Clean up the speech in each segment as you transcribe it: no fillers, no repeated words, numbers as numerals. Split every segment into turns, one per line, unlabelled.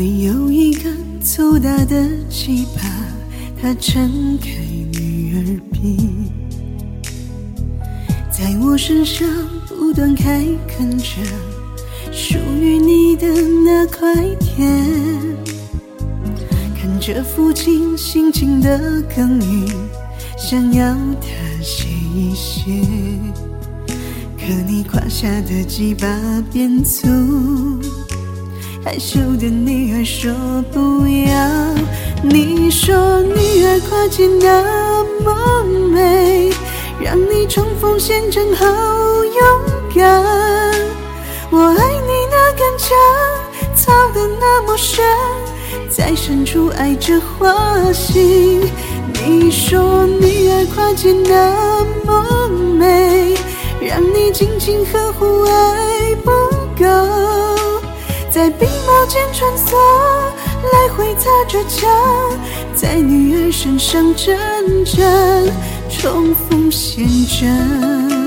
你有一个粗大的鸡巴，它撑开你耳鼻，在我身上不断开垦着属于你的那块田，看着父亲辛勤的耕耘，想要他歇一歇，可你胯下的鸡巴变粗，害羞的女儿说不要。你说女儿跨界那么美，让你冲锋陷阵好勇敢。我爱你那杆枪操得那么深，在深处爱着花心。你说女儿跨界那么美，让你紧紧呵护爱不够，在鬓毛间穿梭，来回擦着枪，在女儿身上阵阵冲锋陷阵。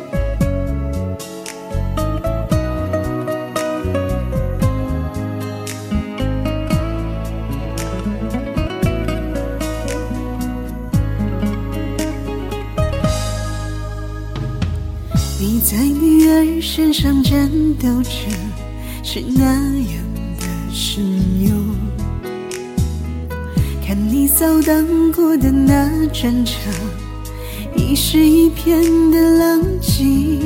你在女儿身上战斗着，是那样的神勇，看你扫荡过的那战场，已是一片的狼藉。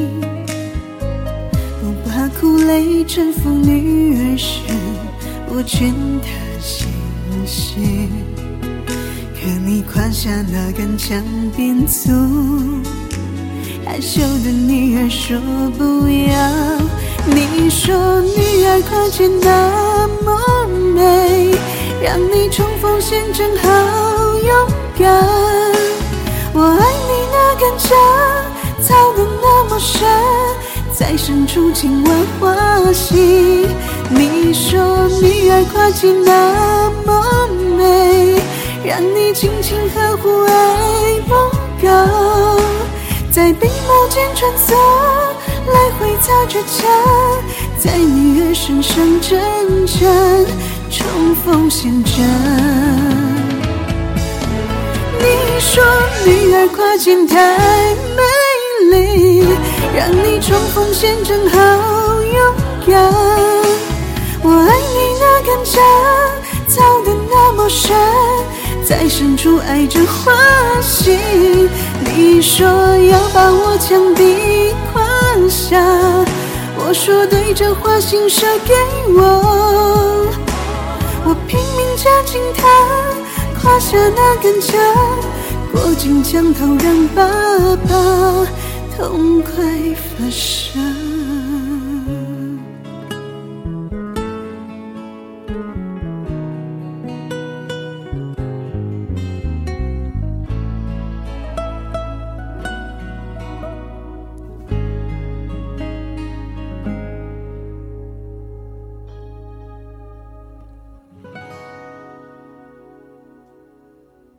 不怕苦累征服女儿时，我劝她歇一歇，可你胯下那杆枪变粗，害羞的女儿说不要。你说女儿跨界那么美，让你冲锋陷阵好勇敢。我爱你那杆枪操得那么深，在深处紧挽花心。你说女儿跨界那么美，让你紧紧呵护爱不够，在鬓毛间穿梭，来回擦着枪，在女儿身上阵阵冲锋陷阵。你说女儿跨界太美丽，让你冲锋陷阵好勇敢。我爱你那杆枪操得那么深，在深处爱着花心。你说要把我枪抵胯下，我说对着花心射给我，我拼命夹紧它胯下那根枪，裹紧枪头让爸爸痛快发射。